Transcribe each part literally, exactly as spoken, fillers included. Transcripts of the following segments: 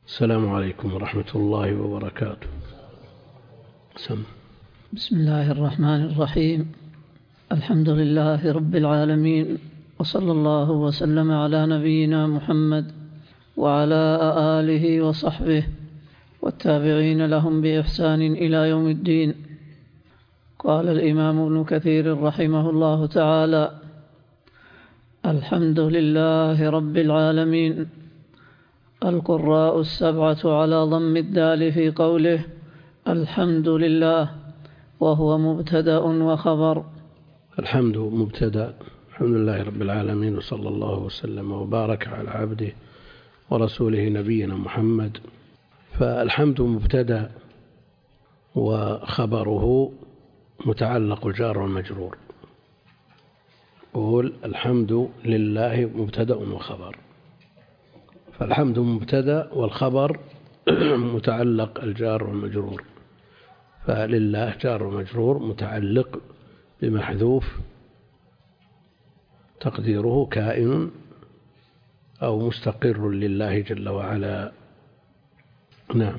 السلام عليكم ورحمة الله وبركاته. سم. بسم الله الرحمن الرحيم. الحمد لله رب العالمين، وصلى الله وسلم على نبينا محمد وعلى آله وصحبه والتابعين لهم بإحسان إلى يوم الدين. قال الإمام ابن كثير رحمه الله تعالى: الحمد لله رب العالمين. القراء السبعة على ضم الدال في قوله الحمد لله، وهو مبتدأ وخبر. الحمد مبتدأ، الحمد لله رب العالمين، وصلى الله وسلم وبارك على عبده ورسوله نبينا محمد. فالحمد مبتدأ وخبره متعلق الجار والمجرور. قول الحمد لله مبتدأ وخبر، فالحمد مبتدأ والخبر متعلق الجار والمجرور. فلله جار ومجرور متعلق بمحذوف تقديره كائن أو مستقر لله جل وعلا. نعم.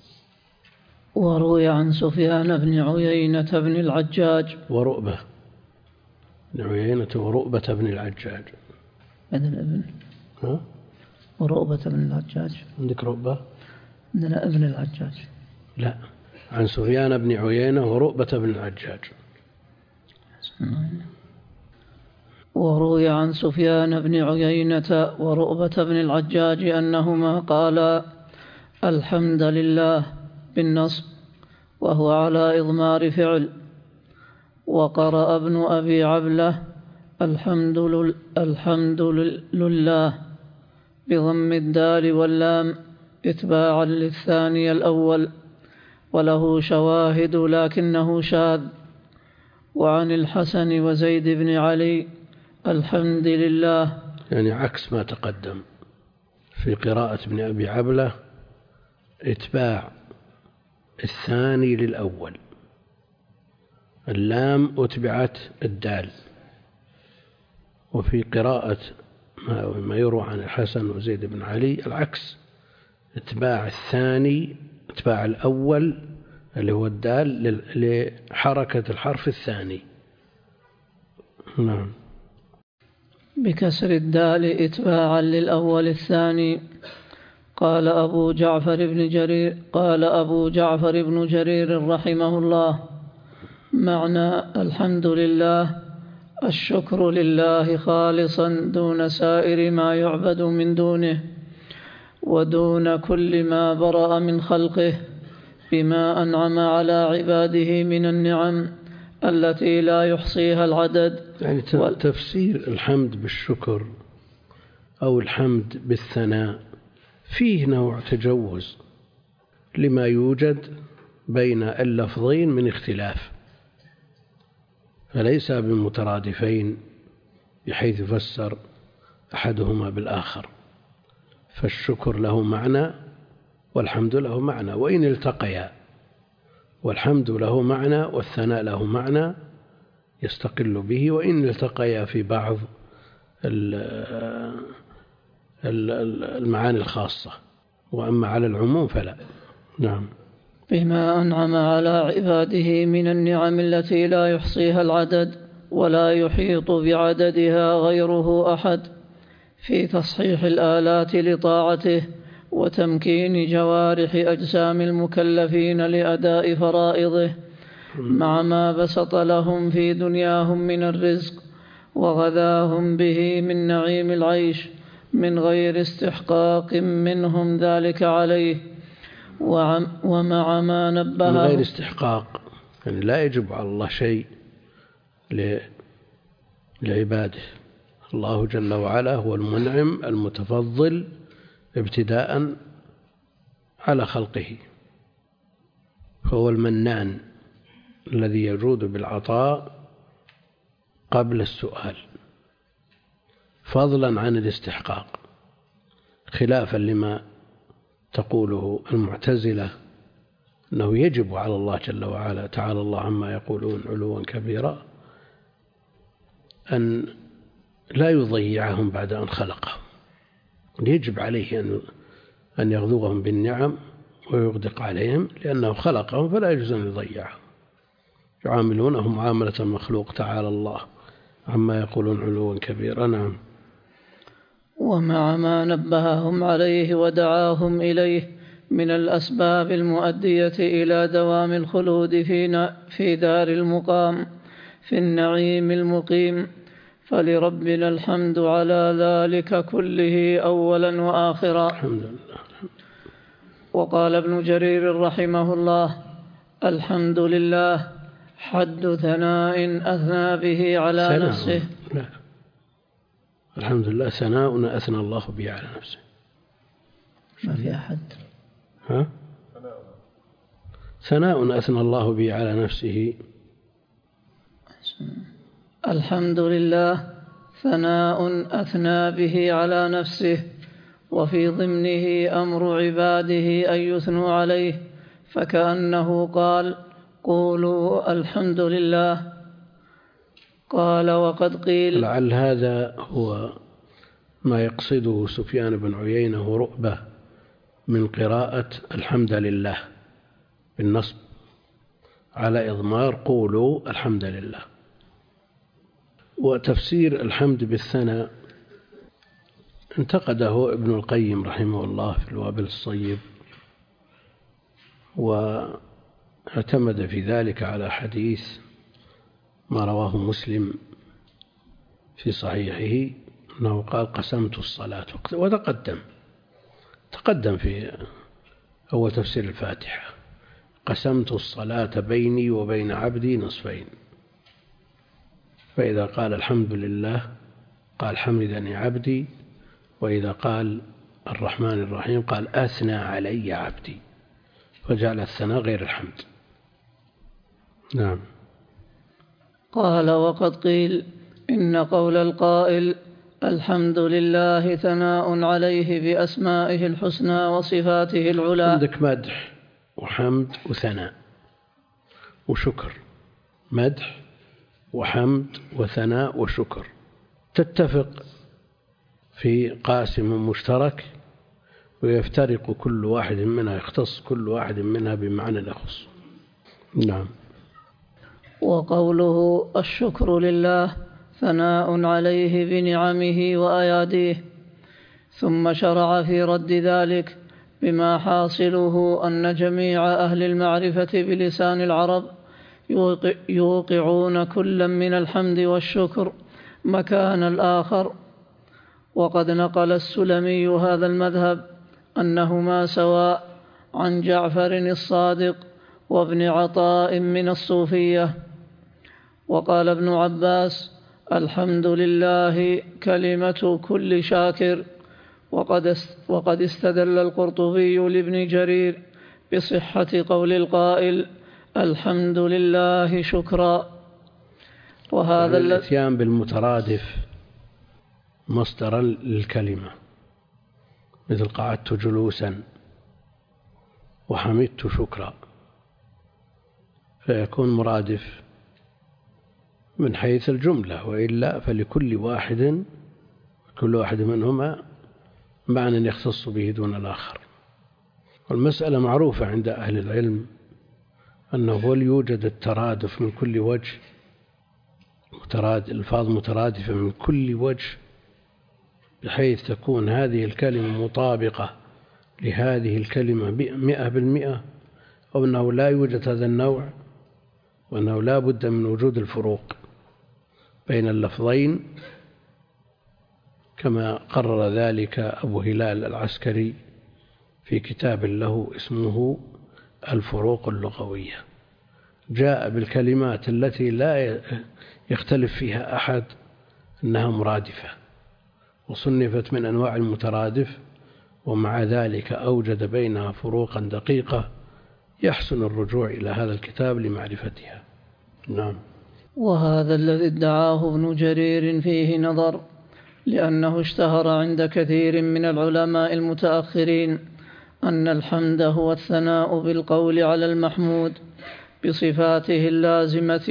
وروي عن سفيان بن عيينة بن العجاج ورؤبة بن عيينة ورؤبة بن العجاج. عندنا ابن ها؟ ورؤبة بن العجاج. عندك رؤبة؟ عندنا ابن العجاج. لا، عن سفيان بن عيينة ورؤبة بن العجاج. وروي عن سفيان بن عيينة ورؤبة بن العجاج أنهما قالا الحمد لله بالنصب، وهو على إضمار فعل. وقرأ ابن أبي عبلة الحمد لله, الحمد لله بضم الدال واللام إتباعا للثاني الأول، وله شواهد لكنه شاذ. وعن الحسن وزيد بن علي الحمد لله، يعني عكس ما تقدم في قراءة ابن أبي عبلة، إتباع الثاني للأول، اللام أتبعت الدال. وفي قراءة ما يروى عن الحسن وزيد بن علي العكس، اتباع الثاني اتباع الأول اللي هو الدال لحركة الحرف الثاني. نعم. بكسر الدال اتباعا للأول الثاني. قال أبو جعفر بن جرير قال أبو جعفر بن جرير رحمه الله: معنى الحمد لله الشكر لله خالصا دون سائر ما يعبد من دونه، ودون كل ما برأ من خلقه، بما أنعم على عباده من النعم التي لا يحصيها العدد. يعني تفسير الحمد بالشكر أو الحمد بالثناء فيه نوع تجوز لما يوجد بين اللفظين من اختلاف، فليس بمترادفين بحيث يفسر أحدهما بالآخر. فالشكر له معنى والحمد له معنى، وإن التقيا، والحمد له معنى والثناء له معنى يستقل به، وإن التقيا في بعض المعاني الخاصة، وأما على العموم فلا. نعم. بما أنعم على عباده من النعم التي لا يحصيها العدد ولا يحيط بعددها غيره أحد، في تصحيح الآلات لطاعته وتمكين جوارح أجسام المكلفين لأداء فرائضه، مع ما بسط لهم في دنياهم من الرزق وغذاهم به من نعيم العيش من غير استحقاق منهم ذلك عليه، ومع ما نبه من غير استحقاق، يعني لا يجب على الله شيء لعباده. الله جل وعلا هو المنعم المتفضل ابتداء على خلقه، فهو المنان الذي يجود بالعطاء قبل السؤال فضلا عن الاستحقاق، خلافا لما تقوله المعتزلة أنه يجب على الله جل وعلا تعالى الله عما يقولون علوا كبيرا أن لا يضيعهم بعد أن خلقهم، يجب عليه أن أن يغذوهم بالنعم ويغدق عليهم، لأنه خلقهم فلا يجوز أن يضيعهم، يعاملونهم معاملة المخلوق، تعالى الله عما يقولون علوا كبيرا. نعم. ومع ما نبههم عليه ودعاهم إليه من الأسباب المؤدية إلى دوام الخلود في في دار المقام في النعيم المقيم، فلربنا الحمد على ذلك كله أولا وآخرا. الحمد لله. وقال ابن جرير رحمه الله: الحمد لله حد ثناء أثنى به على ثناء. نفسه. لا. الحمد لله ثناء أثنى الله به على نفسه. ما في أحد. ها؟ ثناء أثنى الله به على نفسه. الحمد لله ثناء أثنى به على نفسه، وفي ضمنه أمر عباده أن يثنوا عليه، فكأنه قال: قولوا الحمد لله. قال: وقد قيل. لعل هذا هو ما يقصده سفيان بن عيينة رؤبة من قراءة الحمد لله بالنصب على إضمار قولوا الحمد لله. وتفسير الحمد بالثناء انتقده ابن القيم رحمه الله في الوابل الصيب، واعتمد في ذلك على حديث ما رواه مسلم في صحيحه أنه قال: قسمت الصلاة، وتقدم تقدم في أول تفسير الفاتحة: قسمت الصلاة بيني وبين عبدي نصفين. فإذا قال الحمد لله قال حمدني عبدي، وإذا قال الرحمن الرحيم قال أثنى علي عبدي، فجعل الثناء غير الحمد. نعم. قال: وقد قيل إن قول القائل الحمد لله ثناء عليه بأسمائه الحسنى وصفاته العلى. عندك مدح وحمد وثناء وشكر، مدح وحمد وثناء وشكر، تتفق في قاسم مشترك، ويفترق كل واحد منها، يختص كل واحد منها بمعنى يخص. نعم. وقوله الشكر لله ثناء عليه بنعمه وأياديه. ثم شرع في رد ذلك بما حاصله أن جميع أهل المعرفة بلسان العرب يوقعون كلا من الحمد والشكر مكان الآخر. وقد نقل السلمي هذا المذهب أنهما سواء عن جعفر الصادق وابن عطاء من الصوفية. وقال ابن عباس: الحمد لله كلمة كل شاكر. وقد وقد استدل القرطبي لابن جرير بصحة قول القائل الحمد لله شكرا. وهذا الاتيان بالمترادف مصدرا للكلمة، مثل قعدت جلوسا وحمدت شكرا، فيكون مرادف من حيث الجملة، وإلا فلكل واحد كل واحد منهما معنى يختص به دون الآخر. والمسألة معروفة عند أهل العلم أنه هو يوجد الترادف من كل وجه، متراد الفاظ مترادفة من كل وجه، بحيث تكون هذه الكلمة مطابقة لهذه الكلمة مئة بالمئة، أو أنه لا يوجد هذا النوع، وأنه لا بد من وجود الفروق بين اللفظين، كما قرر ذلك أبو هلال العسكري في كتاب له اسمه الفروق اللغوية. جاء بالكلمات التي لا يختلف فيها أحد أنها مرادفة، وصنفت من أنواع المترادف، ومع ذلك أوجد بينها فروقا دقيقة يحسن الرجوع إلى هذا الكتاب لمعرفتها. نعم. وهذا الذي ادعاه ابن جرير فيه نظر، لأنه اشتهر عند كثير من العلماء المتأخرين أن الحمد هو الثناء بالقول على المحمود بصفاته اللازمة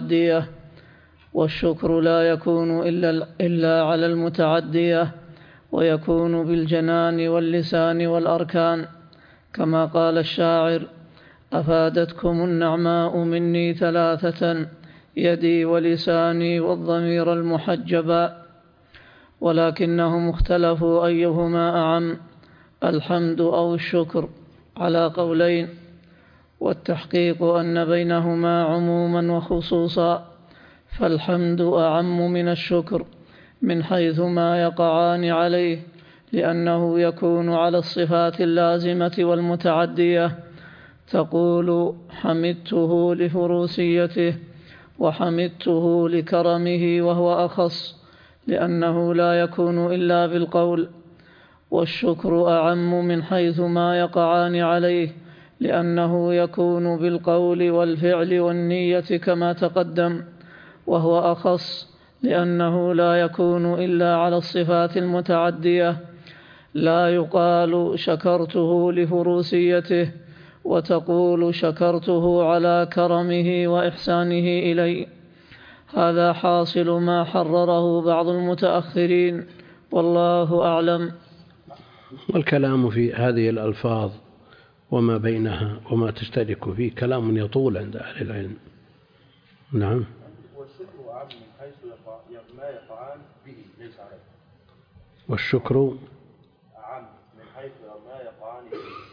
والمتعدية، والشكر لا يكون إلا, إلا على المتعدية، ويكون بالجنان واللسان والأركان، كما قال الشاعر: أفادتكم النعماء مني ثلاثة، يدي ولساني والضمير المحجبا. ولكنهم اختلفوا أيهما أعم، الحمد أو الشكر، على قولين، والتحقيق أن بينهما عموما وخصوصا، فالحمد أعم من الشكر من حيث ما يقعان عليه، لأنه يكون على الصفات اللازمة والمتعدية، تقول حمدته لفروسيته وحمدته لكرمه، وهو أخص لأنه لا يكون إلا بالقول. والشكر أعم من حيث ما يقعان عليه، لأنه يكون بالقول والفعل والنية كما تقدم، وهو أخص لأنه لا يكون إلا على الصفات المتعدية. لا يقال شكرته لفروسيته وتقول شكرته على كرمه وإحسانه إلي. هذا حاصل ما حرره بعض المتأخرين، والله أعلم. والكلام في هذه الألفاظ وما بينها وما تشترك فيه كلام يطول عند أهل العلم. نعم. والشكر أعم من حيث ما يقعان به ليس عليه. والشكر أعم من حيث ما يقعان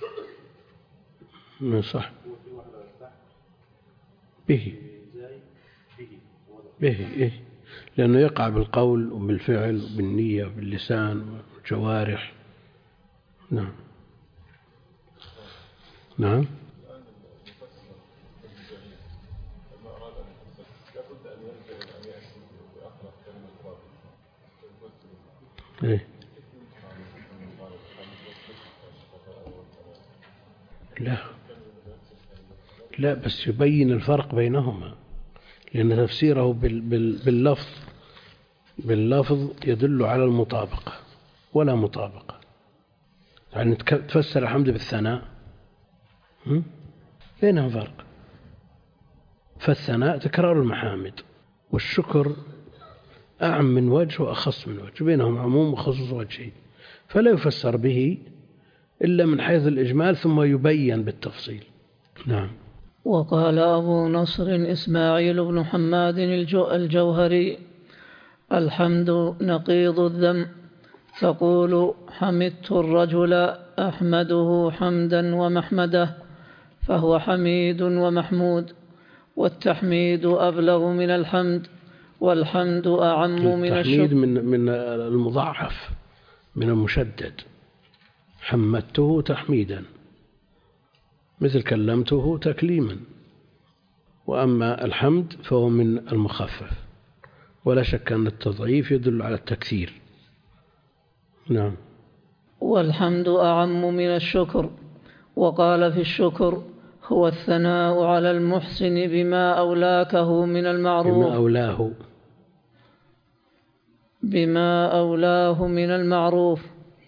به. صح. به به إيه؟ لأنه يقع بالقول وبالفعل وبالنية وباللسان والجوارح. نعم. نعم. إيه؟ لا لا بس يبين الفرق بينهما، لأن تفسيره باللفظ باللفظ يدل على المطابقة ولا مطابقة. يعني تفسر الحمد بالثناء بينهم فرق، فالثناء تكرار المحامد، والشكر أعم من وجه وأخص من وجه، بينهم عموم وخصوص وجهين، فلا يفسر به إلا من حيث الإجمال ثم يبين بالتفصيل. نعم. وقال أبو نصر إسماعيل بن حماد الجوهري: الحمد نقيض الذم، تقول حمدت الرجل أحمده حمدا ومحمده، فهو حميد ومحمود، والتحميد أبلغ من الحمد، والحمد أعم من الشكر. التحميد من من المضاعف من المشدد، حمدته تحميدا مثل كلمته تكليما، وأما الحمد فهو من المخفف، ولا شك أن التضعيف يدل على التكثير. نعم. والحمد أعم من الشكر. وقال في الشكر: هو الثناء على المحسن بما أولاكه من المعروف بما أولاه بما أولاه من المعروف،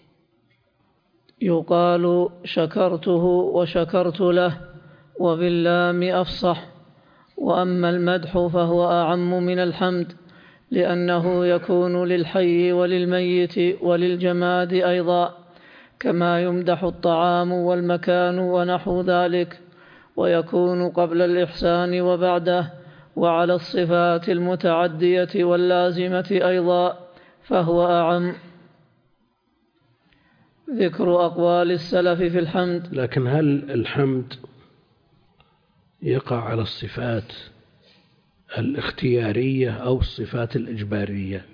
يقال شكرته وشكرت له، وباللام أفصح. وأما المدح فهو أعم من الحمد، لأنه يكون للحي وللميت وللجماد أيضا، كما يمدح الطعام والمكان ونحو ذلك، ويكون قبل الإحسان وبعده، وعلى الصفات المتعدية واللازمة أيضا، فهو أعم. ذكر أقوال السلف في الحمد. لكن هل الحمد يقع على الصفات الاختيارية أو الصفات الإجبارية؟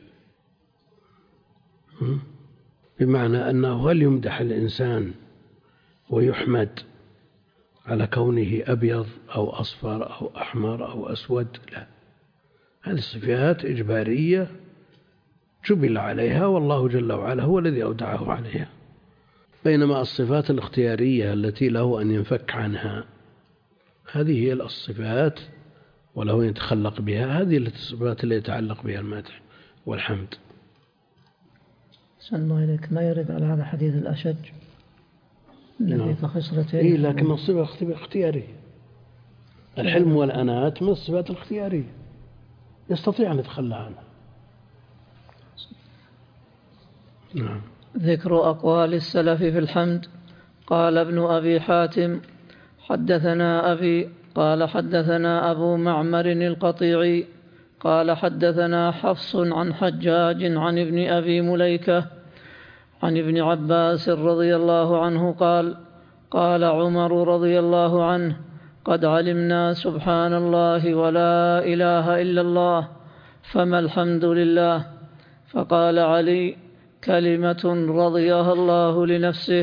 بمعنى أنه هل يمدح الإنسان ويحمد على كونه أبيض أو أصفر أو أحمر أو أسود؟ لا، هذه الصفات إجبارية جبل عليها، والله جل وعلا هو الذي أودعه عليها. بينما الصفات الاختيارية التي له أن ينفك عنها، هذه هي الصفات وله أن يتخلق بها، هذه الصفات التي يتعلق بها المدح والحمد. أحسن الله إليك. ما يرد على هذا حديث الأشج الذي في خصلتين. إيه، لكن الصفة اختيارية. الحلم والأنات من الصفات الاختيارية، يستطيع أن يتخلى عنها. نعم. ذكر أقوال السلف في الحمد. قال ابن أبي حاتم حدثنا أبي قال حدثنا أبو معمر القطيعي قال حدثنا حفص عن حجاج عن ابن أبي مليكة عن ابن عباس رضي الله عنه قال قال عمر رضي الله عنه قد علمنا سبحان الله ولا إله إلا الله فما الحمد لله. فقال علي كلمة رضيها الله لنفسه.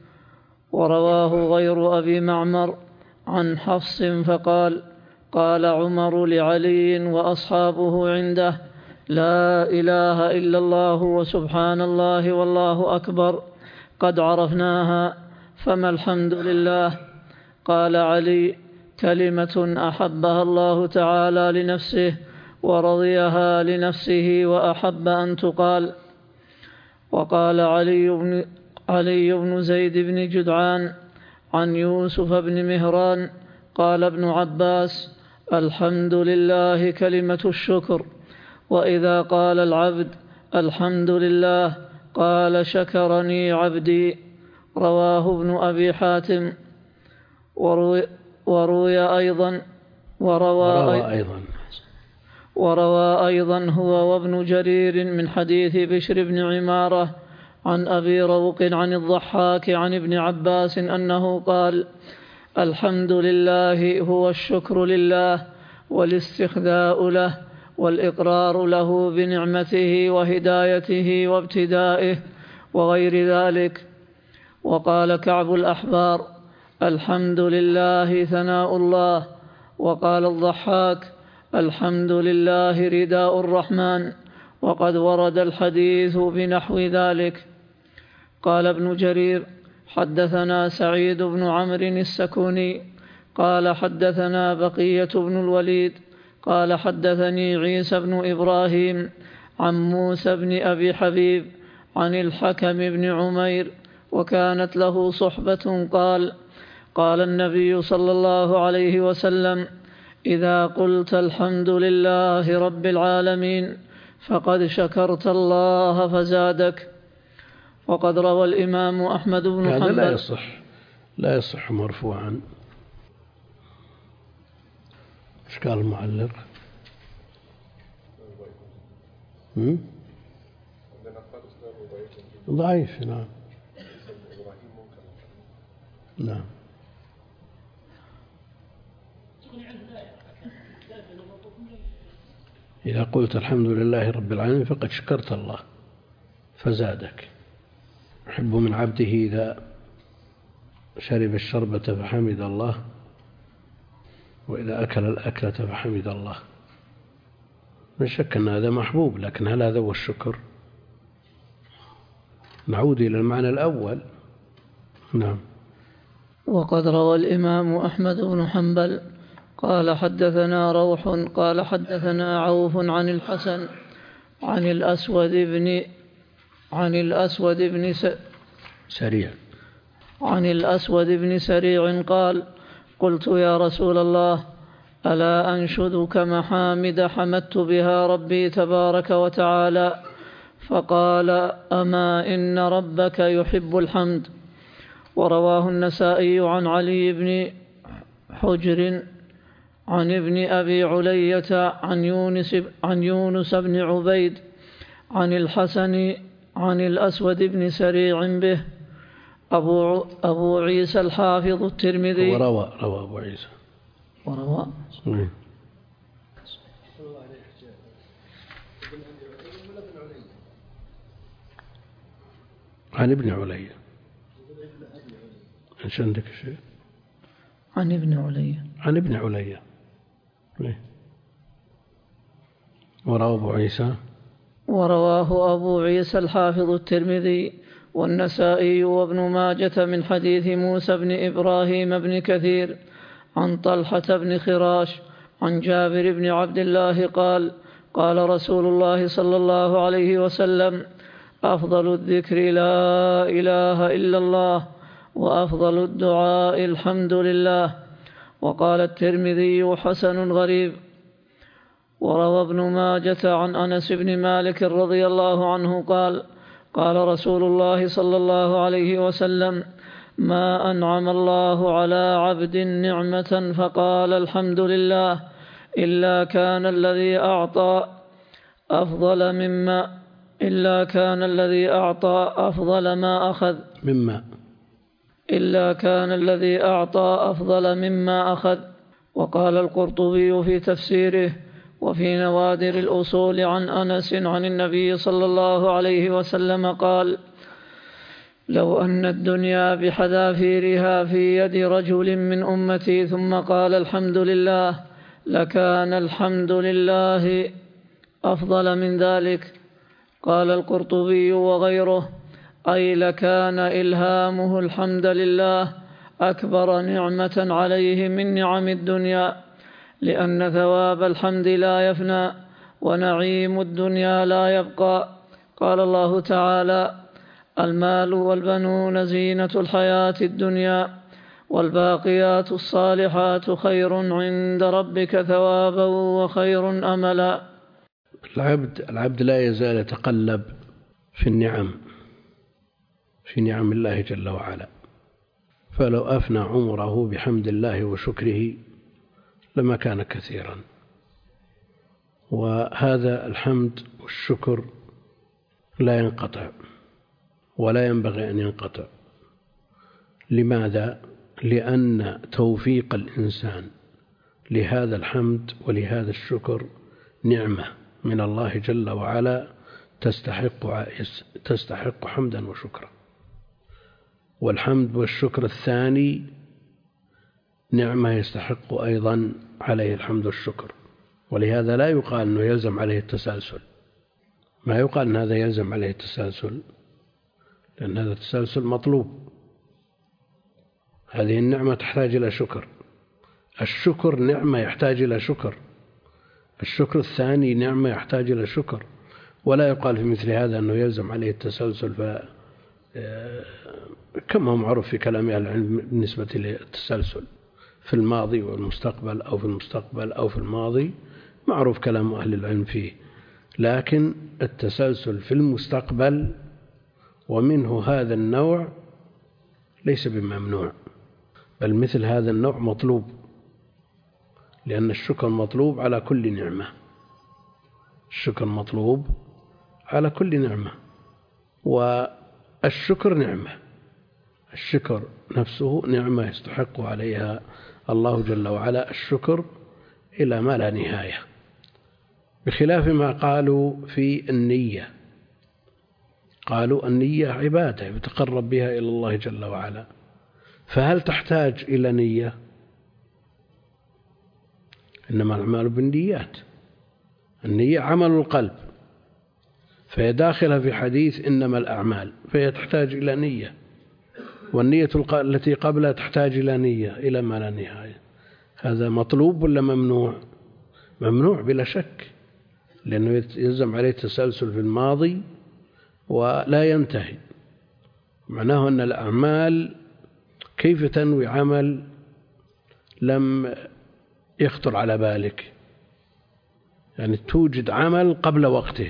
ورواه غير أبي معمر عن حفص فقال قال عمر لعلي وأصحابه عنده لا إله إلا الله وسبحان الله والله أكبر قد عرفناها فما الحمد لله. قال علي كلمة أحبها الله تعالى لنفسه ورضيها لنفسه وأحب أن تقال. وقال علي بن, علي بن زيد بن جدعان عن يوسف بن مهران قال ابن عباس الحمد لله كلمة الشكر، وإذا قال العبد الحمد لله قال شكرني عبدي. رواه ابن أبي حاتم. وروي, وروي أيضا وروى, وروى أيضا وروى أيضا هو وابن جرير من حديث بشر بن عمارة عن أبي روق عن الضحاك عن ابن عباس أنه قال الحمد لله هو الشكر لله والاستخذاء له والإقرار له بنعمته وهدايته وابتدائه وغير ذلك. وقال كعب الأحبار الحمد لله ثناء الله. وقال الضحاك الحمد لله رداء الرحمن. وقد ورد الحديث بنحو ذلك. قال ابن جرير حدثنا سعيد بن عمرو السكوني قال حدثنا بقية بن الوليد قال حدثني عيسى بن إبراهيم عن موسى بن أبي حبيب عن الحكم بن عمير وكانت له صحبة قال قال النبي صلى الله عليه وسلم إذا قلت الحمد لله رب العالمين فقد شكرت الله فزادك. وقد روى الإمام أحمد بن حنبل. هذا لا يصح لا يصح مرفوعا. ايش قال المعلق؟ ضعيف. نعم نعم. إذا قلت الحمد لله رب العالمين فقد شكرت الله فزادك. يحب من عبده إذا شرب الشربة فحمد الله وإذا أكل الأكلة فحمد الله. لا شك أن هذا محبوب، لكن هل هذا هو الشكر؟ نعود إلى المعنى الأول. نعم. وقد روى الإمام أحمد بن حنبل قال حدثنا روح قال حدثنا عوف عن الحسن عن الأسود بن عن الأسود بن س... سريع عن الأسود بن سريع قال قلت يا رسول الله ألا أنشدك محامد حمدت بها ربي تبارك وتعالى؟ فقال أما إن ربك يحب الحمد. ورواه النسائي عن علي بن حجر عن ابن أبي علية عن يونس, عن يونس بن عبيد عن الحسن عن الأسود بن سريع به. أبو, أبو عيسى الحافظ الترمذي وروى روى أبو عيسى وروى عن ابن علي. ايش عندك شيء؟ عن ابن علي عن ابن علي. وروى أبو عيسى ورواه أبو عيسى الحافظ الترمذي والنسائي وابن ماجة من حديث موسى بن إبراهيم بن كثير عن طلحة بن خراش عن جابر بن عبد الله قال قال رسول الله صلى الله عليه وسلم أفضل الذكر لا إله إلا الله وأفضل الدعاء الحمد لله. وقال الترمذي حسن غريب. وروى ابن ماجة عن أنس بن مالك رضي الله عنه قال قال رسول الله صلى الله عليه وسلم: ما أنعم الله على عبد نعمة فقال الحمد لله إلا كان الذي أعطى أفضل مما إلا كان الذي أعطى أفضل ما أخذ مما إلا كان الذي أعطى أفضل مما أخذ. وقال القرطبي في تفسيره: وفي نوادر الأصول عن أنس عن النبي صلى الله عليه وسلم قال: لو أن الدنيا بحذافيرها في يد رجل من أمتي ثم قال الحمد لله لكان الحمد لله أفضل من ذلك. قال القرطبي وغيره: أي لكان إلهامه الحمد لله أكبر نعمة عليه من نعم الدنيا، لأن ثواب الحمد لا يفنى ونعيم الدنيا لا يبقى. قال الله تعالى: المال والبنون زينة الحياة الدنيا والباقيات الصالحات خير عند ربك ثوابا وخير أملا. العبد العبد لا يزال يتقلب في النعم في نعم الله جل وعلا، فلو أفنى عمره بحمد الله وشكره لما كان كثيرا. وهذا الحمد والشكر لا ينقطع ولا ينبغي أن ينقطع. لماذا؟ لأن توفيق الإنسان لهذا الحمد ولهذا الشكر نعمة من الله جل وعلا تستحق تستحق حمدا وشكرا. والحمد والشكر الثاني نعمة يستحق أيضا عليه الحمد والشكر، ولهذا لا يقال أنه يلزم عليه التسلسل. ما يقال أن هذا يلزم عليه التسلسل، لأن هذا التسلسل مطلوب. هذه النعمة تحتاج إلى شكر، الشكر نعمة يحتاج إلى شكر، الشكر الثاني نعمة يحتاج إلى شكر. ولا يقال في مثل هذا أنه يلزم عليه التسلسل، ف كما هو معروف في كلام أهل العلم بالنسبة للتسلسل في الماضي والمستقبل أو في المستقبل أو في الماضي، معروف كلام أهل العلم فيه. لكن التسلسل في المستقبل ومنه هذا النوع ليس بممنوع، بل مثل هذا النوع مطلوب، لأن الشكر مطلوب على كل نعمة. الشكر مطلوب على كل نعمة، والشكر نعمة، الشكر نفسه نعمة يستحق عليها الله جل وعلا الشكر إلى ما لا نهاية، بخلاف ما قالوا في النية. قالوا النية عبادة يتقرب بها إلى الله جل وعلا، فهل تحتاج إلى نية؟ إنما الأعمال بالنيات، النية عمل القلب، فهي داخلة في حديث إنما الأعمال، فهي تحتاج إلى نية، والنية التي قبلها تحتاج إلى نية إلى ما لا نهاية. هذا مطلوب ولا ممنوع؟ ممنوع بلا شك، لأنه يلزم عليه التسلسل في الماضي ولا ينتهي. معناه أن الأعمال كيف تنوي عمل لم يخطر على بالك؟ يعني توجد عمل قبل وقته.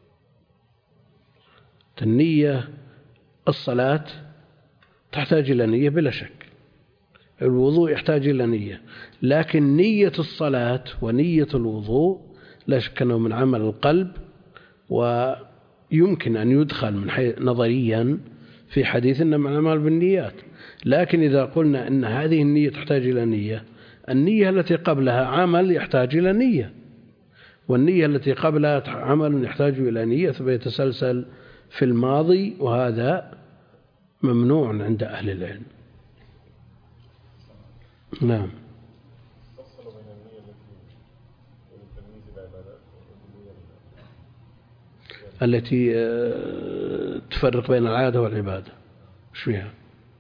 النية الصلاة تحتاج إلى نية بلا شك، الوضوء يحتاج إلى نية، لكن نية الصلاة ونية الوضوء لا شك أنه من عمل القلب، ويمكن أن يدخل من حيث نظريا في حديث إنما الأعمال بالنيات. لكن إذا قلنا أن هذه النية تحتاج إلى نية، النية التي قبلها عمل يحتاج إلى نية، والنية التي قبلها عمل يحتاج إلى نية، فيتسلسل في الماضي، وهذا ممنوع عند أهل العلم. نعم. التي تفرق بين العادة والعبادة، ايش فيها؟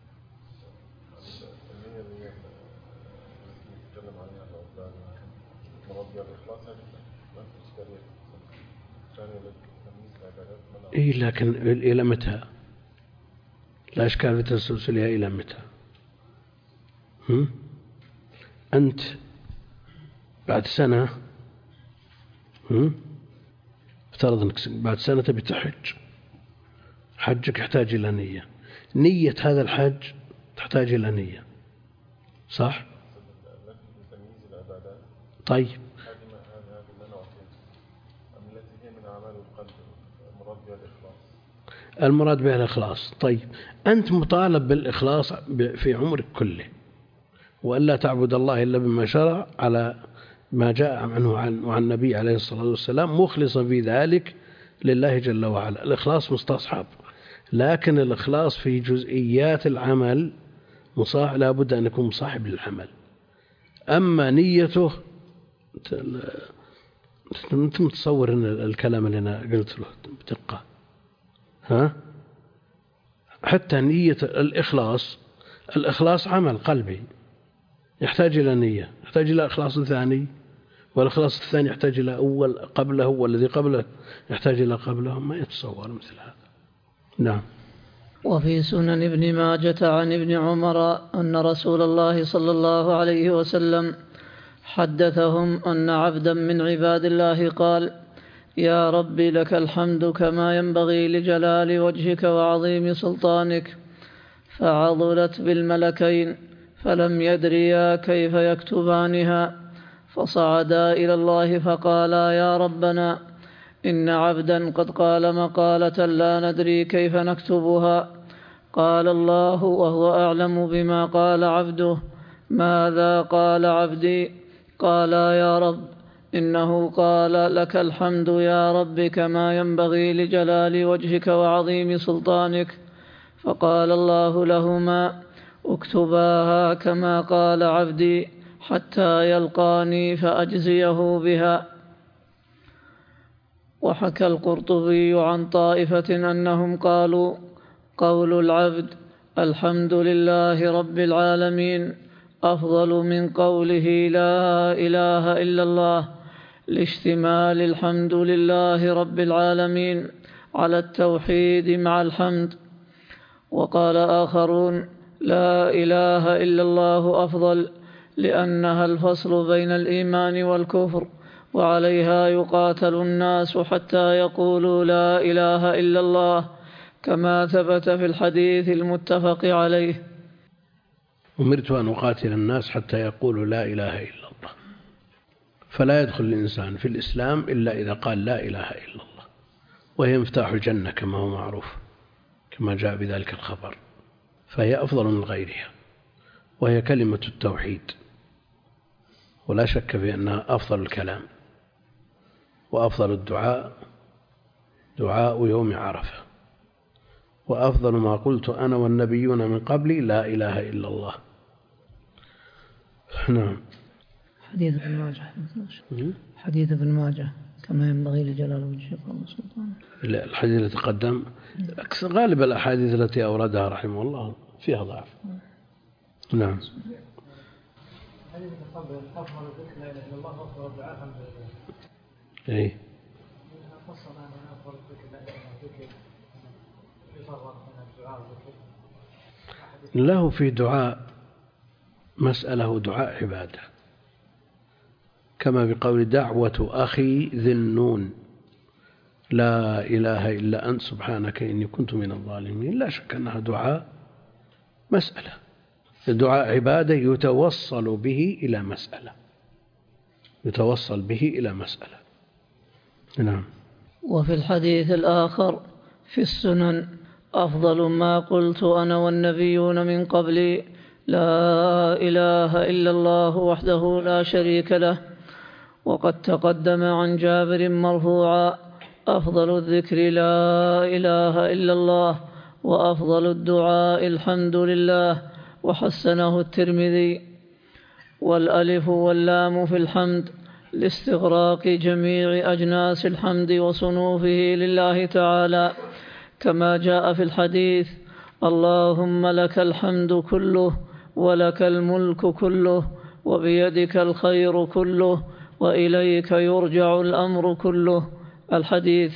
إيه، لكن إلى متى؟ لا إشكال في تسلسلها إلى متى؟ هم؟ أنت بعد سنة هم؟ افترض أنك بعد سنة تبي تحج، حجك يحتاج إلى نية، نية هذا الحج تحتاج إلى نية، صح؟ طيب المراد بها الإخلاص. طيب أنت مطالب بالإخلاص في عمرك كله، وألا تعبد الله إلا بما شرع على ما جاء عنه عن وعن النبي عليه الصلاة والسلام، مخلصا في ذلك لله جل وعلا. الإخلاص مستصحب، لكن الإخلاص في جزئيات العمل مصاحب، لا بد أن يكون مصاحب للعمل. أما نيته أنت متصور أن الكلام اللي أنا قلت له بدقة، ها؟ حتى نية الإخلاص، الإخلاص عمل قلبي يحتاج إلى نية، يحتاج إلى إخلاص ثاني، والإخلاص الثاني يحتاج إلى أول قبله، والذي قبله يحتاج إلى قبله. ما يتصور مثل هذا. نعم. وفي سنن ابن ماجة عن ابن عمر أن رسول الله صلى الله عليه وسلم حدثهم أن عبدا من عباد الله قال: يا رب لك الحمد كما ينبغي لجلال وجهك وعظيم سلطانك، فعضلت بالملكين فلم يدريا كيف يكتبانها، فصعدا إلى الله فقالا: يا ربنا إن عبدا قد قال مقالة لا ندري كيف نكتبها. قال الله وهو أعلم بما قال عبده: ماذا قال عبدي؟ قالا: يا رب إنه قال لك الحمد يا رب كما ينبغي لجلال وجهك وعظيم سلطانك. فقال الله لهما: اكتباها كما قال عبدي حتى يلقاني فأجزيه بها. وحكى القرطبي عن طائفة أنهم قالوا: قول العبد الحمد لله رب العالمين أفضل من قوله لا إله إلا الله، لاشتمال الحمد لله رب العالمين على التوحيد مع الحمد. وقال آخرون: لا إله إلا الله أفضل، لأنها الفصل بين الإيمان والكفر، وعليها يقاتل الناس حتى يقولوا لا إله إلا الله، كما ثبت في الحديث المتفق عليه: أمرت أن أقاتل الناس حتى يقولوا لا إله إلا الله. فلا يدخل الإنسان في الإسلام إلا إذا قال لا إله إلا الله، وهي مفتاح الجنة كما هو معروف، كما جاء بذلك الخبر، فهي أفضل من غيرها، وهي كلمة التوحيد، ولا شك في أنها أفضل الكلام، وأفضل الدعاء دعاء يوم عرفة، وأفضل ما قلت أنا والنبيون من قبلي لا إله إلا الله. نعم. حديث ابن ماجه حديث ابن ماجه كما ينبغي لجلال وجهك وسلطانك. الحديث الذي تقدم غالب الأحاديث التي أوردها رحمه الله فيها ضعف. نعم. إيه. له في دعاء مسألة دعاء عبادة، كما بقول دعوة أخي ذي النون لا إله إلا أنت سبحانك إني كنت من الظالمين. لا شك أنها دعاء مسألة، دعاء عبادة يتوصل به إلى مسألة يتوصل به إلى مسألة. نعم. وفي الحديث الآخر في السنن: أفضل ما قلت أنا والنبيون من قبلي لا إله إلا الله وحده لا شريك له. وقد تقدم عن جابر مرفوعا: أفضل الذكر لا إله إلا الله، وأفضل الدعاء الحمد لله. وحسنه الترمذي. والألف واللام في الحمد لاستغراق جميع أجناس الحمد وصنوفه لله تعالى، كما جاء في الحديث: اللهم لك الحمد كله، ولك الملك كله، وبيدك الخير كله، وإليك يرجع الأمر كله. الحديث.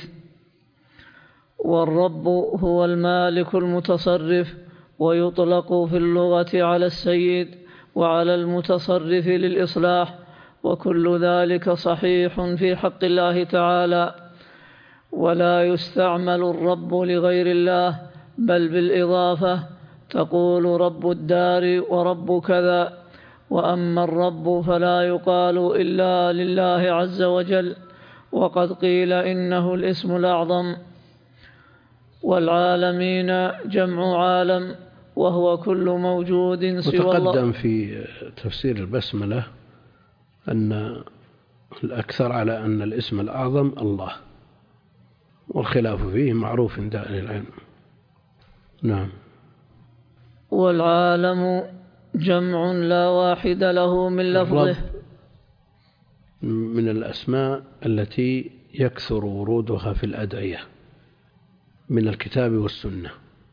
والرب هو المالك المتصرف، ويطلق في اللغة على السيد وعلى المتصرف للإصلاح، وكل ذلك صحيح في حق الله تعالى. ولا يستعمل الرب لغير الله بل بالإضافة، تقول رب الدار ورب كذا. وأما الرب فلا يقال إلا لله عز وجل، وقد قيل إنه الاسم الأعظم. والعالمين جمع عالم، وهو كل موجود سوى الله. وتقدم في تفسير البسملة أن الأكثر على أن الاسم الأعظم الله، والخلاف فيه معروف عند أهل العلم. نعم. والعالم جمع لا واحد له من لفظه. من الأسماء التي يكثر ورودها في الأدعية من الكتاب والسنة.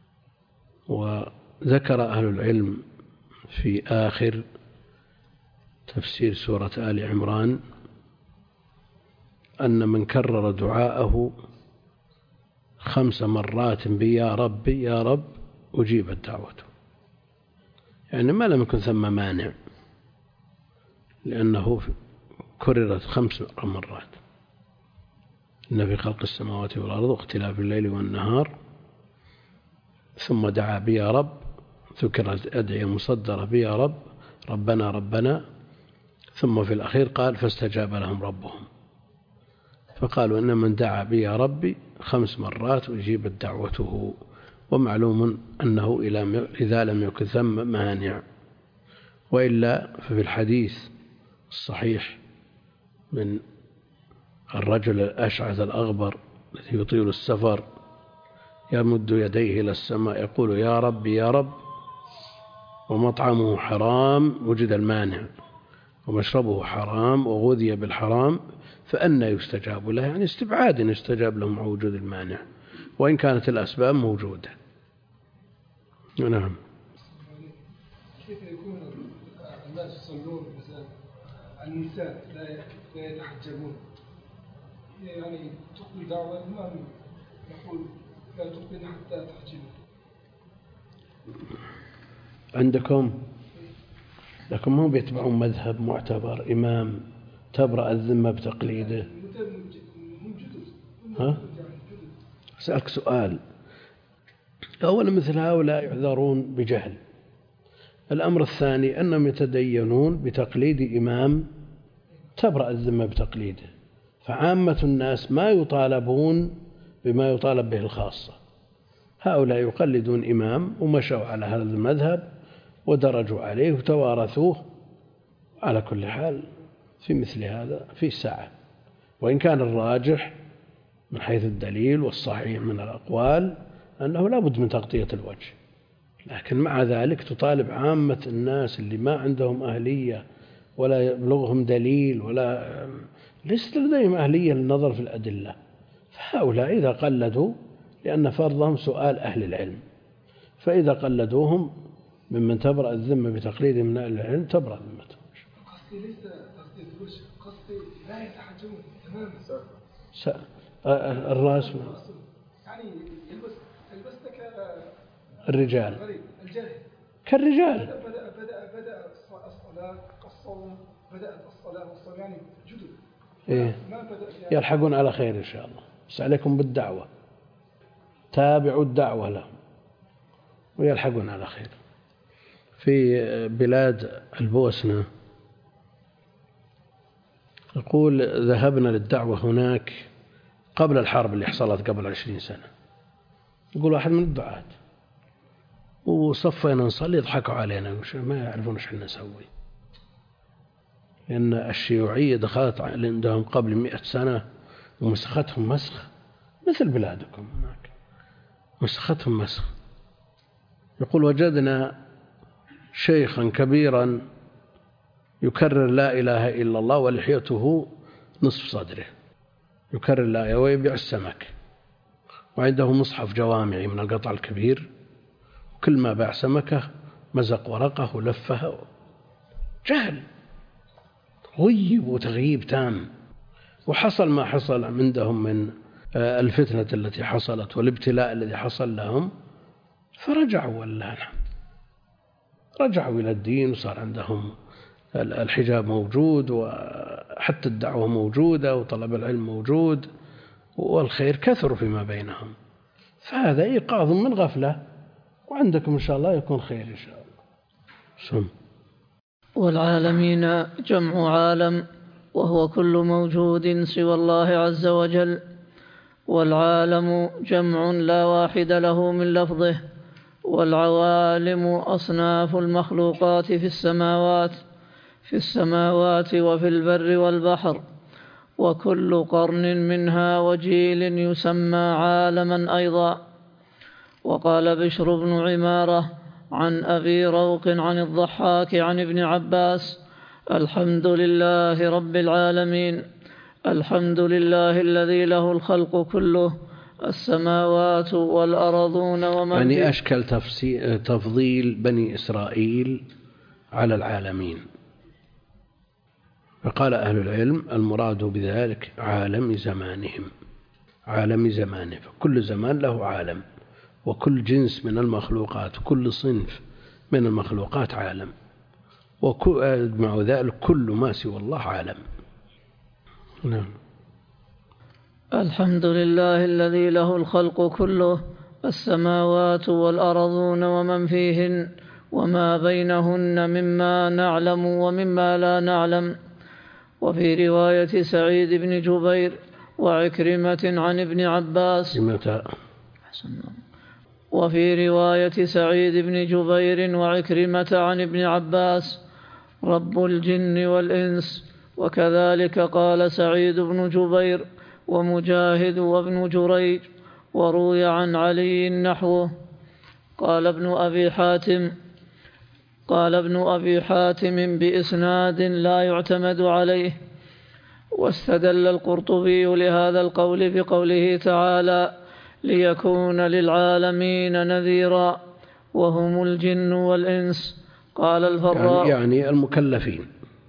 وذكر أهل العلم في آخر تفسير سورة آل عمران أن من كرر دعاءه خمس مرات بيا رب يا رب أجيبت دعوته، يعني ما لم يكن ثم مانع، لأنه كررت خمس مرات. إن في خلق السماوات والأرض واختلاف الليل والنهار، ثم دعا بيا رب، ذكرت أدعية مصدرة بيا رب ربنا ربنا، ثم في الأخير قال فاستجاب لهم ربهم، فقالوا إن من دعا بيا ربي خمس مرات أجيبت دعوته. ومعلوم أنه إذا لم يكن ثم مانع، وإلا ففي الحديث الصحيح من الرجل الأشعث الأغبر الذي يطيل السفر يمد يديه إلى السماء يقول يا رب يا رب، ومطعمه حرام وجد المانع، ومشربه حرام وغذي بالحرام، فأنى يستجاب له؟ يعني استبعاد أن يستجاب له مع وجود المانع، وإن كانت الأسباب موجودة. نعم. كيف يكون الناس يصلون مثلا النساء لا يتحجبون، يعني تقبل دعوة الإمام يقول لا تقبل حتى تحجبوا. عندكم لكم هم بيتبعون مذهب معتبر إمام تبرأ الذمة بتقليده. ها؟ أسألك سؤال. أولا مثل هؤلاء يعذرون بجهل. الأمر الثاني أنهم يتدينون بتقليد إمام تبرأ الذمة بتقليده، فعامة الناس ما يطالبون بما يطالب به الخاصة. هؤلاء يقلدون إمام ومشوا على هذا المذهب ودرجوا عليه وتوارثوه. على كل حال في مثل هذا في ساعة، وإن كان الراجح من حيث الدليل والصحيح من الأقوال أنه لا بد من تغطية الوجه، لكن مع ذلك تطالب عامة الناس اللي ما عندهم أهلية ولا يبلغهم دليل ولا ليست لديهم أهلية للنظر في الأدلة، فهؤلاء إذا قلدوا، لأن فرضهم سؤال أهل العلم، فإذا قلدوهم ممن تبرأ الذمة بتقليد من أهل العلم تبرأ ذمتهم. قصدي ليس تغطية الوجه، قصدي لا يتحجبون تماما. س... الرأس يعني يلبس يلبسنا الرجال الجاهل كالرجال. بدأ بدأ بدأ بدأ الصلاة الصوم، بدأت الصلاة والصوم يعني جدد. إيه؟ ما بدأ يلحقون على خير إن شاء الله. بس عليكم بالدعوة، تابعوا الدعوة لهم ويلحقون على خير. في بلاد البوسنة يقول ذهبنا للدعوة هناك قبل الحرب اللي حصلت قبل عشرين سنة. يقول واحد من الدعاة وصفينا نصلي يضحكوا علينا، ما يعرفون ايش احنا نسوي، لأن الشيوعية دخلت عندهم قبل مئة سنة ومسختهم مسخ مثل بلادكم هناك، مسختهم مسخ. يقول وجدنا شيخا كبيرا يكرر لا إله إلا الله ولحيته نصف صدره، يكرر لا إله ويبيع السمك، وعنده مصحف جوامعي من القطع الكبير، كل ما باع سمكة مزق ورقه ولفها. جهل، غيب وتغييب تام. وحصل ما حصل عندهم من الفتنة التي حصلت والابتلاء الذي حصل لهم، فرجعوا والله الحمد، رجعوا إلى الدين وصار عندهم الحجاب موجود، وحتى الدعوة موجودة، وطلب العلم موجود، والخير كثر فيما بينهم، فهذا إيقاظ من غفلة، وعندكم إن شاء الله يكون خير إن شاء الله. سم. والعالمين جمع عالم، وهو كل موجود سوى الله عز وجل. والعالم جمع لا واحد له من لفظه. والعوالم أصناف المخلوقات في السماوات في السماوات وفي البر والبحر، وكل قرن منها وجيل يسمى عالما أيضا. وقال بشر بن عمارة عن أبي روق عن الضحاك عن ابن عباس: الحمد لله رب العالمين، الحمد لله الذي له الخلق كله، السماوات والأرضون ومن يعني أشكل تفضيل بني إسرائيل على العالمين. فقال أهل العلم المراد بذلك عالم زمانهم، عالم زمانه، فكل زمان له عالم، وكل جنس من المخلوقات، كل صنف من المخلوقات عالم، ومع ذلك كل ما سوى الله عالم. نعم. الحمد لله الذي له الخلق كله، السماوات والأرضون ومن فيهن وما بينهن مما نعلم ومما لا نعلم. وفي رواية سعيد بن جبير وعكرمة عن ابن عباس وفي رواية سعيد بن جبير وعكرمة عن ابن عباس: رب الجن والإنس. وكذلك قال سعيد بن جبير ومجاهد وابن جريج. وروي عن علي نحوه. قال ابن أبي حاتم قال ابن أبي حاتم بإسناد لا يعتمد عليه. واستدل القرطبي لهذا القول بقوله تعالى: ليكون للعالمين نذيرا، وهم الجن والإنس. قال الفراء يعني, يعني المكلفين،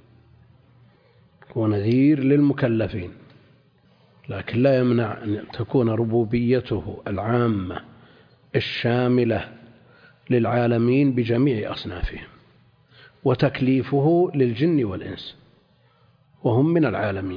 ونذير للمكلفين، لكن لا يمنع أن تكون ربوبيته العامة الشاملة للعالمين بجميع أصنافهم، وتكليفه للجن والإنس وهم من العالمين،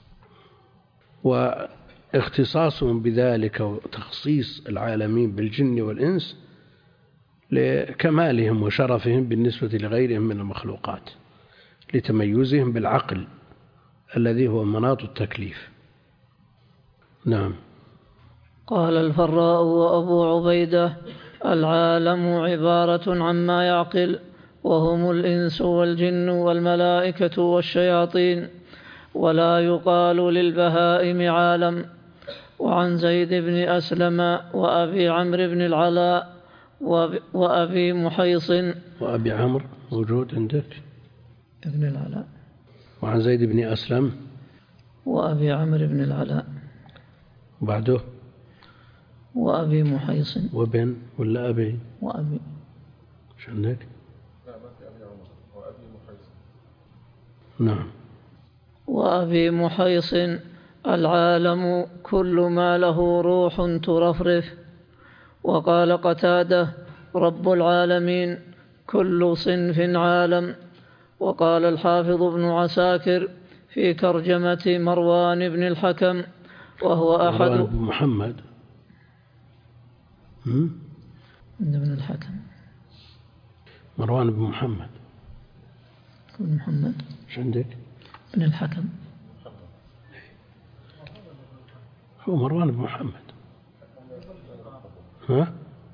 واختصاصهم بذلك وتخصيص العالمين بالجن والإنس لكمالهم وشرفهم بالنسبة لغيرهم من المخلوقات، لتميزهم بالعقل الذي هو مناط التكليف. نعم. قال الفراء وأبو عبيدة: العالم عبارة عما يعقل، وهم الإنس والجن والملائكة والشياطين، ولا يقال للبهائم عالم. وعن زيد بن أسلم وأبي عمرو بن العلاء وأبي محيص. وأبي عمرو موجود عندك؟ ابن العلاء. وعن زيد بن أسلم وأبي عمرو بن العلاء. بعده وأبي محيص. وبن ولا أبي؟ وأبي. ايش عندك؟ لا ما في أبي عمر، وأبي محيص. نعم. وأبي محيص: العالم كل ما له روح ترفرف. وقال قتادة: رب العالمين كل صنف عالم. وقال الحافظ ابن عساكر في ترجمة مروان بن الحكم وهو أحد مروان بن محمد بن الحكم مروان بن محمد بن محمد ايش عندك؟ بن الحكم. هو مروان بن محمد. ها؟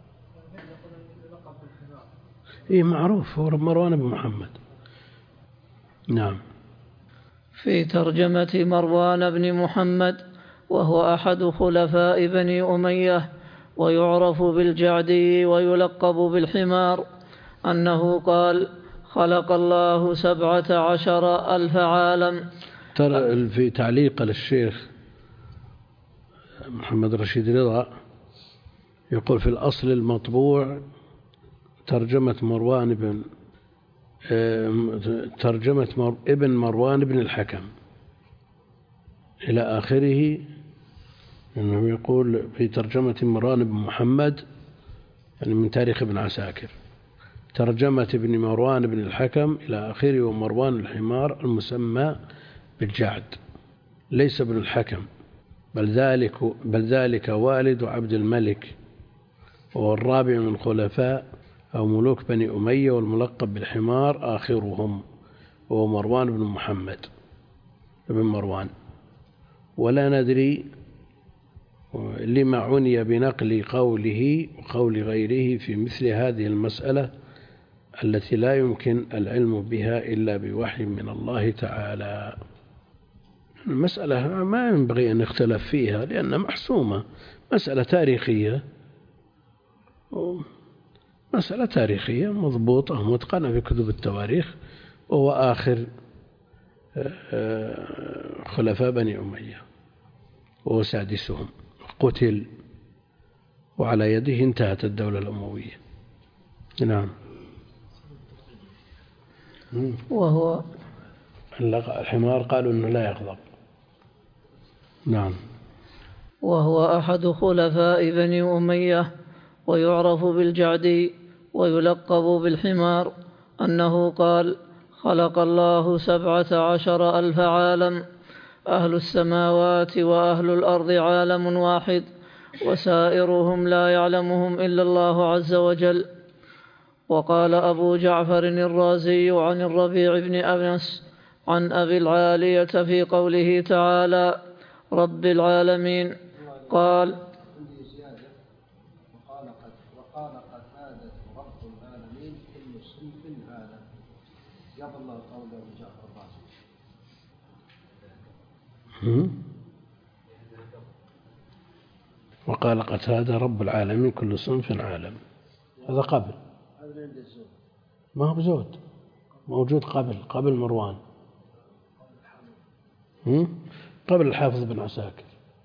إيه معروف، هو مروان بن محمد. نعم. في ترجمة مروان بن محمد وهو أحد خلفاء بني أمية، ويعرف بالجعدي ويلقب بالحمار، أنه قال: خلق الله سبعة عشر ألف عالم. ترى في تعليق للشيخ محمد رشيد رضا يقول: في الأصل المطبوع ترجمة مروان بن ترجمة مر... ابن مروان بن الحكم إلى آخره، أنه يقول في ترجمة مروان بن محمد، يعني من تاريخ ابن عساكر، ترجمة ابن مروان بن الحكم إلى آخره، ومروان الحمار المسمى بالجعد، ليس ابن الحكم بل ذلك, بل ذلك والد عبد الملك، وهو الرابع من خلفاء أو ملوك بني أمية، والملقب بالحمار آخرهم، وهو مروان بن محمد بن مروان. ولا ندري لما عني بنقل قوله وقول غيره في مثل هذه المسألة التي لا يمكن العلم بها إلا بوحي من الله تعالى. المسألة ما ينبغي أن نختلف فيها لأنها محسومة، مسألة تاريخية، مسألة تاريخية مضبوطة متقنة في كتب التواريخ، وهو آخر خلفاء بني أمية وهو سادسهم، قتل وعلى يده انتهت الدولة الأموية. نعم. وهو الحمار قالوا أنه لا يغضب. نعم. وهو أحد خلفاء بني أمية، ويعرف بالجعدي ويلقب بالحمار، أنه قال: خلق الله سبعة عشر ألف عالم، أهل السماوات وأهل الأرض عالم واحد، وسائرهم لا يعلمهم إلا الله عز وجل. وقال أبو جعفر الرازي عن الربيع بن أنس عن أبي العالية في قوله تعالى: رب العالمين، قال: وقال قتادة رب العالمين كل صنف عالم. جاب الله قول أبو جعفر الرازي. وقال قتادة رب العالمين كل صنف عالم. هذا قبل، ما هو بزود، موجود قبل قبل مروان، قبل الحافظ بن عساكر.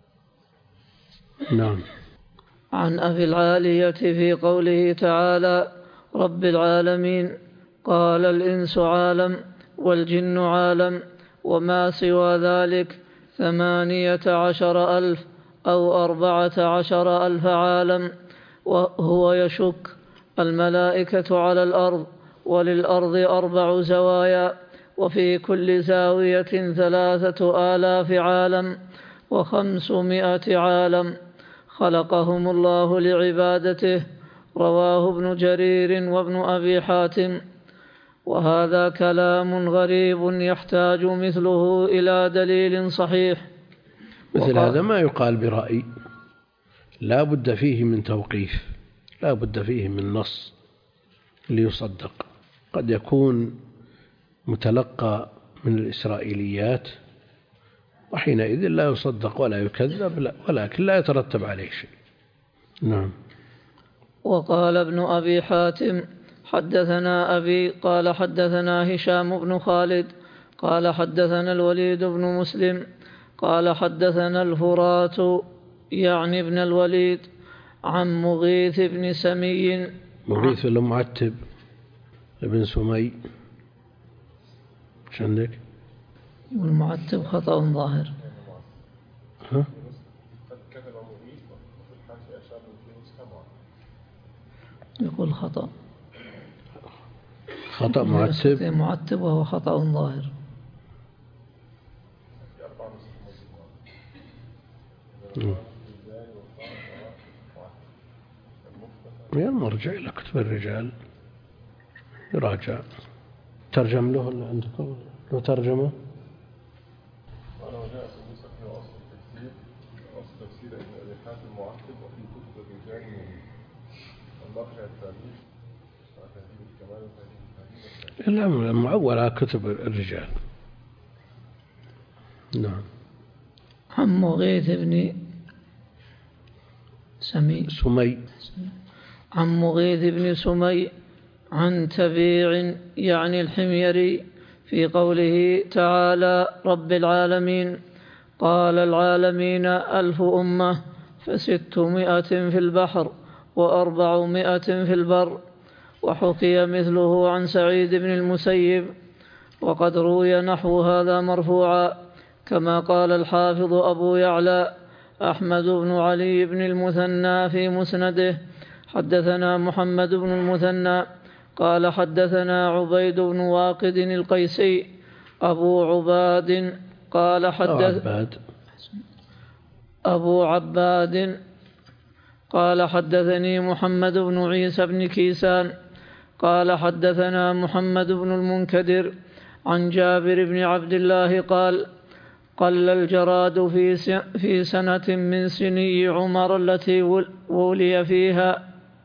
نعم. عن أبي العالية في قوله تعالى: رب العالمين، قال: الإنس عالم والجن عالم، وما سوى ذلك ثمانية عشر ألف أو أربعة عشر ألف عالم. وهو يشك الملائكة على الأرض، وللأرض أربع زوايا، وفي كل زاوية ثلاثة آلاف عالم وخمسمائة عالم، خلقهم الله لعبادته. رواه ابن جرير وابن أبي حاتم. وهذا كلام غريب يحتاج مثله إلى دليل صحيح. مثل هذا ما يقال برأي، لا بد فيه من توقيف، لا بد فيه من نص ليصدق. قد يكون متلقى من الإسرائيليات، وحينئذ لا يصدق ولا يكذب، ولكن لا يترتب عليه شيء. نعم. وقال ابن أبي حاتم: حدثنا أبي قال حدثنا هشام بن خالد قال حدثنا الوليد بن مسلم قال حدثنا الفرات يعني ابن الوليد عن مغيث بن سمي. مغيث ولا معتب ابن سمي؟ ايش عندك؟ والمعتب خطأ ظاهر. ها؟ يقول خطأ خطأ معتب معتب وهو خطأ ظاهر. يرجع إلى كتب الرجال يراجع. ترجم له اللي عندكم له ترجمة؟ وأنا وجاء في النسخ هو أصل التفسير، أصل تفسير ابن أبي حاتم معتب، وفي كتب الرجال المرجع التاريخ وتهذيب الكمال وتهذيب التهذيب. لا، معول على كتب الرجال. نعم. عن مغيث بن سمي سمي عن مغيث بن سمي عن تبيع يعني الحميري في قوله تعالى: رب العالمين، قال: العالمين ألف أمة، فستمائة في البحر وأربعمائة في البر. وحكي مثله عن سعيد بن المسيب، وقد روي نحو هذا مرفوعا، كما قال الحافظ أبو يعلى أحمد بن علي بن المثنى في مسنده: حدثنا محمد بن المثنى قال حدثنا عبيد بن واقد القيسي أبو عباد قال حدث عباد أبو عباد قال حدثني محمد بن عيسى بن كيسان قال حدثنا محمد بن المنكدر عن جابر بن عبد الله قال قل الجراد في في سنة من سني عمر التي ولي فيها،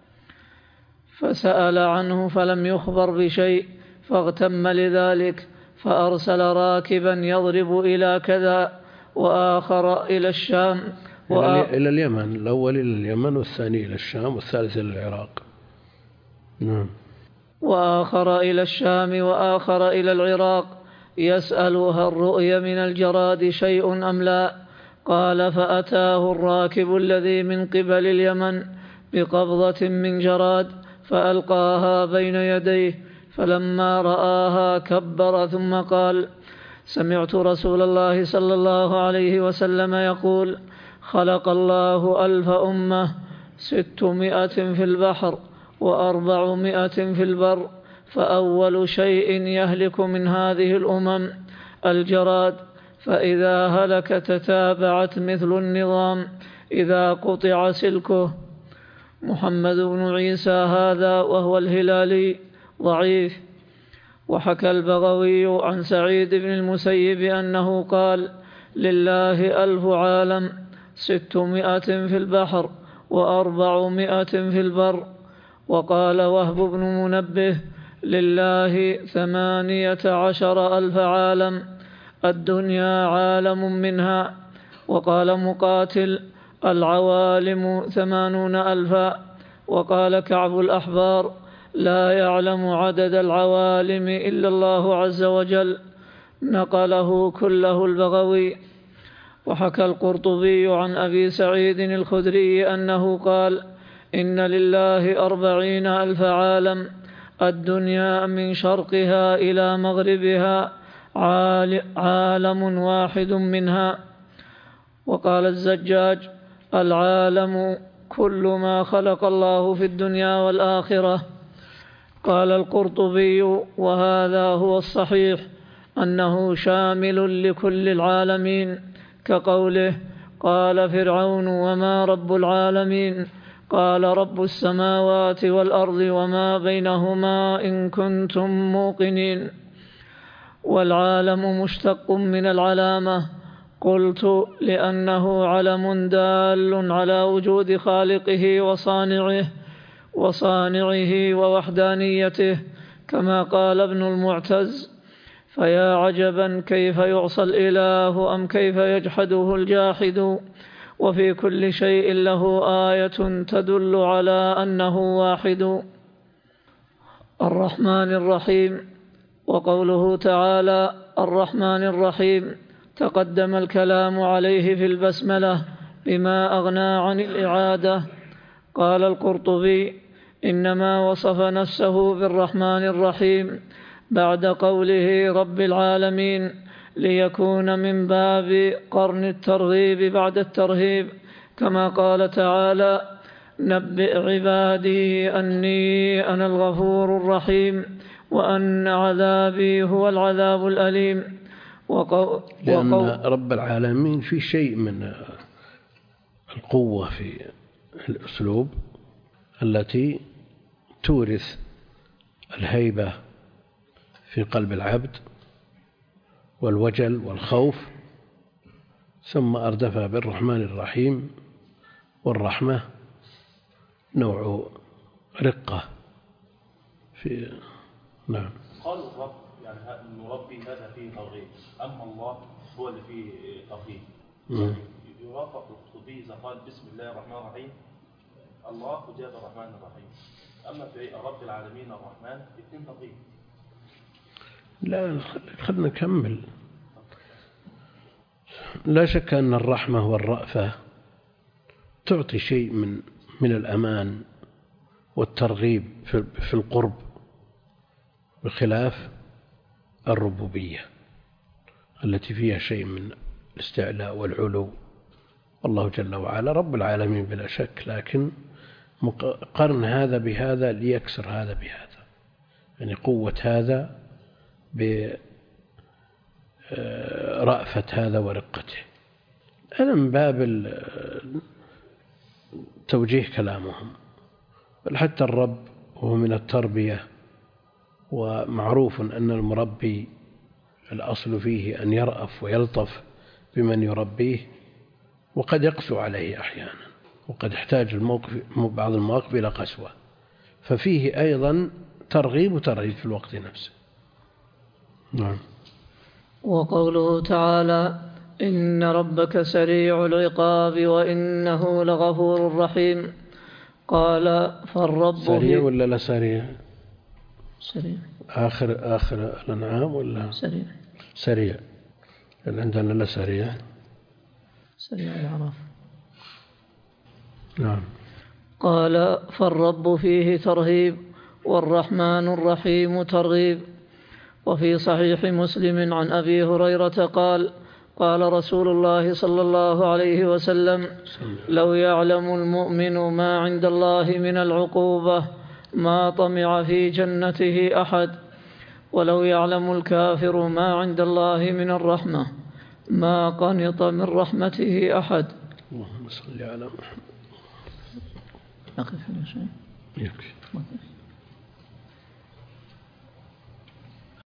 فسأل عنه فلم يخبر بشيء، فاغتم لذلك، فأرسل راكبا يضرب إلى كذا وآخر إلى الشام إلى اليمن، الأول إلى اليمن والثاني إلى الشام والثالث إلى العراق. نعم. وآخر إلى الشام وآخر إلى العراق يسأل هل رؤي من الجراد شيء أم لا؟ قال فأتاه الراكب الذي من قبل اليمن بقبضة من جراد فألقاها بين يديه، فلما رآها كبر ثم قال سمعت رسول الله صلى الله عليه وسلم يقول خلق الله ألف أمة ستمائة في البحر وأربعمائة في البر، فأول شيء يهلك من هذه الأمم الجراد، فإذا هلك تتابعت مثل النظام إذا قطع سلكه. محمد بن عيسى هذا وهو الهلالي ضعيف. وحكى البغوي عن سعيد بن المسيب أنه قال لله ألف عالم ستمائة في البحر وأربعمائة في البر. وقال وهب بن منبه لله ثمانية عشر ألف عالم، الدنيا عالم منها. وقال مقاتل العوالم ثمانون ألفا. وقال كعب الأحبار لا يعلم عدد العوالم إلا الله عز وجل. نقله كله البغوي. وحكى القرطبي عن أبي سعيد الخدري أنه قال إن لله أربعين ألف عالم، الدنيا من شرقها إلى مغربها عالم واحد منها. وقال الزجاج العالم كل ما خلق الله في الدنيا والآخرة. قال القرطبي وهذا هو الصحيح أنه شامل لكل العالمين، كقوله قال فرعون وما رب العالمين؟ قال رب السماوات والأرض وما بينهما إن كنتم موقنين. والعالم مشتق من العلامة، قلت لأنه علم دال على وجود خالقه وصانعه وصانعه ووحدانيته، كما قال ابن المعتز فيا عجبا كيف يعصى الإله أم كيف يجحده الجاحد، وفي كل شيء له آية تدل على أنه واحد. الرحمن الرحيم. وقوله تعالى الرحمن الرحيم تقدم الكلام عليه في البسملة بما أغنى عن الإعادة. قال القرطبي إنما وصف نفسه بالرحمن الرحيم بعد قوله رب العالمين ليكون من باب قرن الترغيب بعد الترهيب، كما قال تعالى نبئ عبادي أني أنا الغفور الرحيم وأن عذابي هو العذاب الأليم. وقو... لأن وقو... رب العالمين في شيء من القوة في الأسلوب التي تورث الهيبة في قلب العبد والوجل والخوف، ثم أردفها بالرحمن الرحيم، والرحمة نوع رقة في نعم. قالوا الرب يعني نربي هذا فيه ترغيب، أما الله هو اللي فيه ترهيب. يوافق القرطبي إذا قال بسم الله الرحمن الرحيم الله وجاب الرحمن الرحيم، أما في رب العالمين الرحمن اثنين ترغيب. لا خلنا نكمل. لا شك أن الرحمة والرأفة تعطي شيء من من الأمان والترغيب في القرب، بخلاف الربوبية التي فيها شيء من الاستعلاء والعلو. الله جل وعلا رب العالمين بلا شك، لكن قرن هذا بهذا ليكسر هذا بهذا، يعني قوة هذا برأفة هذا ورقته. هذا من باب توجيه كلامهم. بل حتى الرب وهو من التربية، ومعروف أن المربي الأصل فيه أن يرأف ويلطف بمن يربيه، وقد يقسو عليه أحيانا، وقد يحتاج الموقف بعض المواقف إلى قسوة، ففيه أيضا ترغيب وترهيب في الوقت نفسه. نعم. وقوله تعالى: إن ربك سريع العقاب وإنه لغفور رحيم. قال: فالرب سريع ولا لا سريع؟ سريع. آخر آخر الأنعام ولا سريع؟ سريع. عندنا لا سريع. سريع الأعراف. نعم. قال: فالرب فيه ترهيب والرحمن الرحيم ترغيب. وفي صحيح مسلم عن أبي هريرة قال: قال رسول الله صلى الله عليه وسلم: لو يعلم المؤمن ما عند الله من العقوبة ما طمع في جنته أحد، ولو يعلم الكافر ما عند الله من الرحمة ما قنط من رحمته أحد. اللهم صل على محمد. أقف يا شيخ. يكفي.